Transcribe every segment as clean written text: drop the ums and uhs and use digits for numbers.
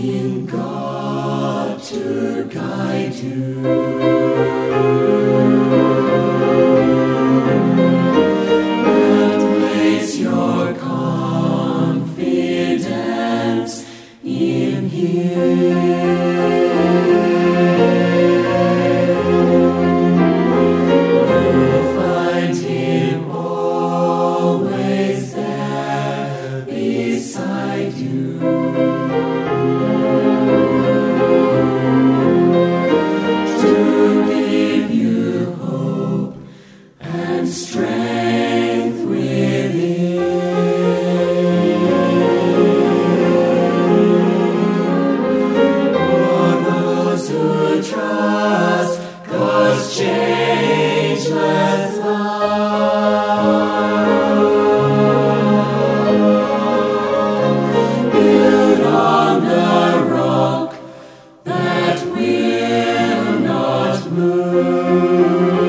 in God to guide you. And place your confidence in Him. You'll find Him always there beside you. To give you hope and strength within. For those who trust God's changeless love, build on the rock that will not move.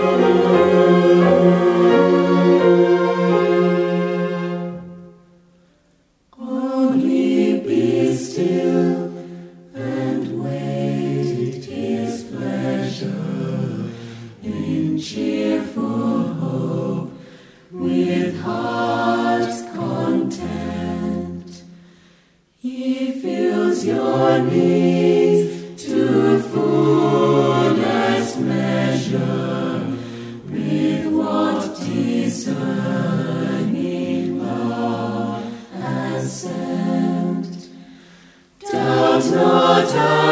Only be still and wait His pleasure in cheerful hope, with heart's content. He fills your needs to fullest measure, with what discerning love has sent. Doubt not